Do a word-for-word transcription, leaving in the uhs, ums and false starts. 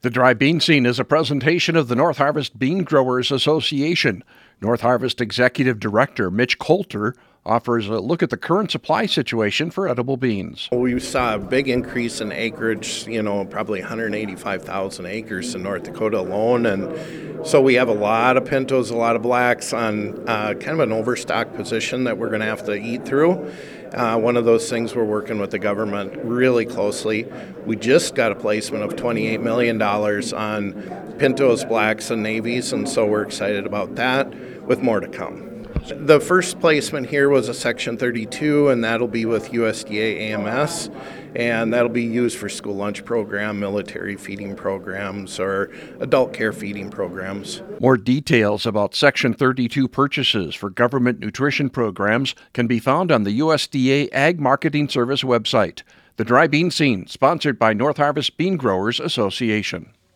The Dry Bean Scene is a presentation of the North Harvest Bean Growers Association. North Harvest Executive Director Mitch Coulter offers a look at the current supply situation for edible beans. We saw a big increase in acreage, you know, probably one hundred eighty-five thousand acres in North Dakota alone. And so we have a lot of pintos, a lot of blacks on uh, kind of an overstock position that we're going to have to eat through. Uh, one of those things we're working with the government really closely. We just got a placement of twenty-eight million dollars on pintos, blacks, and navies, and so we're excited about that with more to come. The first placement here was a Section thirty-two, and that'll be with U S D A A M S, and that'll be used for school lunch program, military feeding programs, or adult care feeding programs. More details about Section thirty-two purchases for government nutrition programs can be found on the U S D A Ag Marketing Service website. The Dry Bean Scene, sponsored by North Harvest Bean Growers Association.